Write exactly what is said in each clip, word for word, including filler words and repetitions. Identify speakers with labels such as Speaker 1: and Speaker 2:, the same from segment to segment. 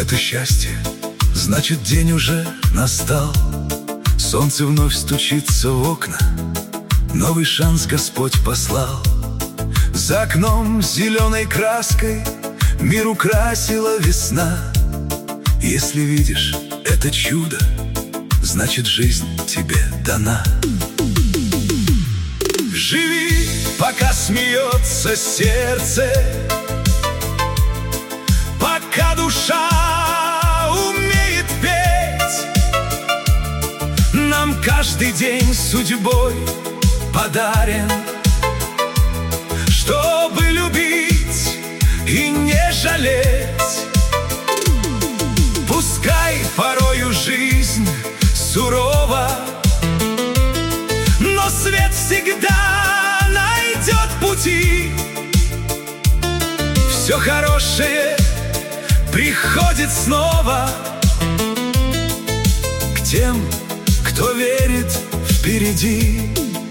Speaker 1: Это счастье, значит, день уже настал. Солнце вновь стучится в окна, новый шанс Господь послал. За окном зеленой краской мир украсила весна. Если видишь это чудо, значит, жизнь тебе дана. Живи, пока смеется сердце, пока душа умеет петь. Нам каждый день судьбой подарен, чтобы любить и не жалеть. Пускай порою жизнь сурова, но свет всегда найдет пути. Все хорошее приходит снова к тем, кто верит впереди.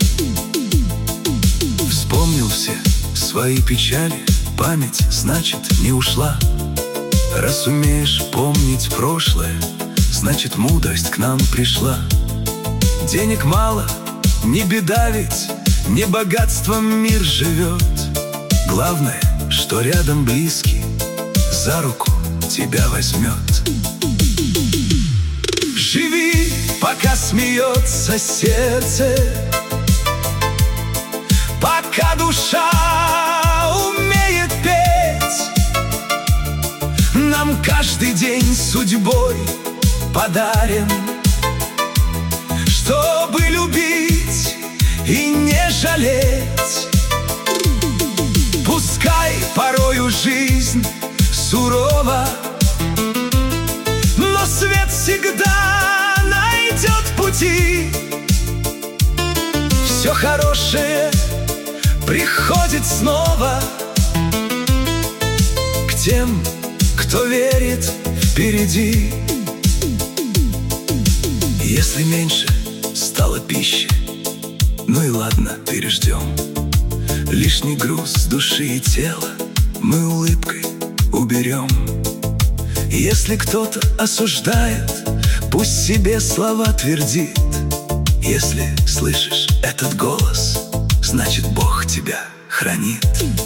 Speaker 1: Вспомнил все свои печали, память, значит, не ушла. Раз умеешь помнить прошлое, значит, мудрость к нам пришла. Денег мало, не беда, ведь не богатством мир живет. Главное, что рядом близкий за руку тебя возьмет. Живи, пока смеется сердце, пока душа умеет петь. Нам каждый день судьбой подарен, чтобы любить и не жалеть. Пускай порою жизнь сурова, но свет всегда найдет пути. Все хорошее приходит снова к тем, кто верит впереди. Если меньше стало пищи, ну и ладно, переждем. Лишний груз души и тела мы улыбкой уберем. Если кто-то осуждает, пусть себе слова твердит. Если слышишь этот голос, значит, Бог тебя хранит.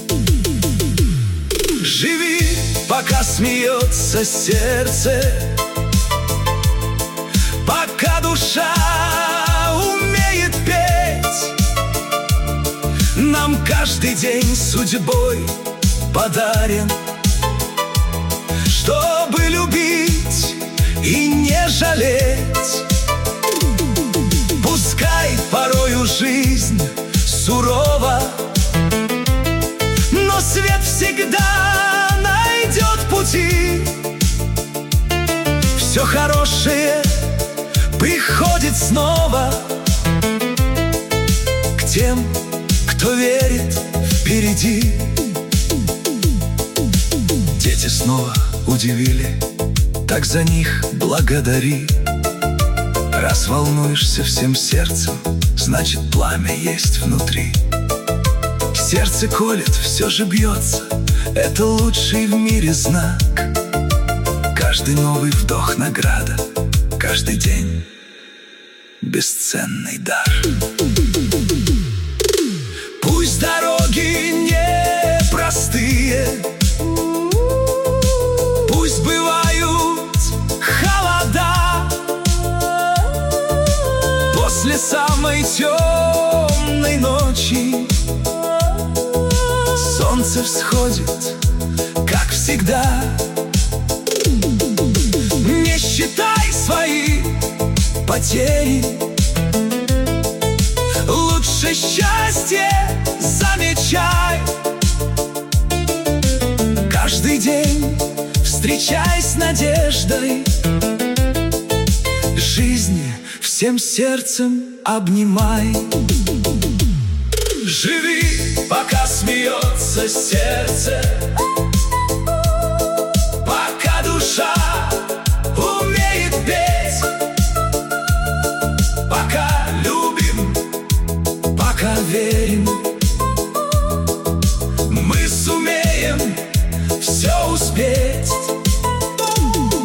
Speaker 1: Живи, пока смеется сердце, пока душа умеет петь. Нам каждый день судьбой подарен, чтобы любить и не жалеть. Пускай порою жизнь сурова, но свет всегда найдет пути. Все хорошее приходит снова к тем, кто верит впереди. Дети снова удивили, так за них благодари. Раз волнуешься всем сердцем, значит, пламя есть внутри. Сердце колет, все же бьется, это лучший в мире знак. Каждый новый вдох награда, каждый день бесценный дар. Пусть дороги непростые, пусть бывают холода, после самой темной ночи солнце всходит, как всегда. Не считай свои потери, лучше счастье замечай. Каждый день встречай с надеждой, жизнь всем сердцем обнимай. Живи, пока смеется сердце, пока душа умеет петь. Пока любим, пока верим, мы сумеем все успеть.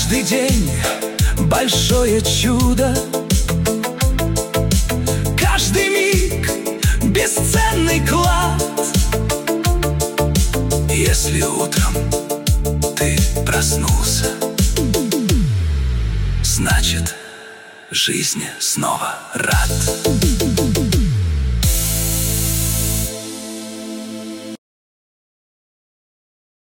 Speaker 1: Каждый день большое чудо, каждый миг бесценный клад. Если утром ты проснулся, значит, жизни снова рад.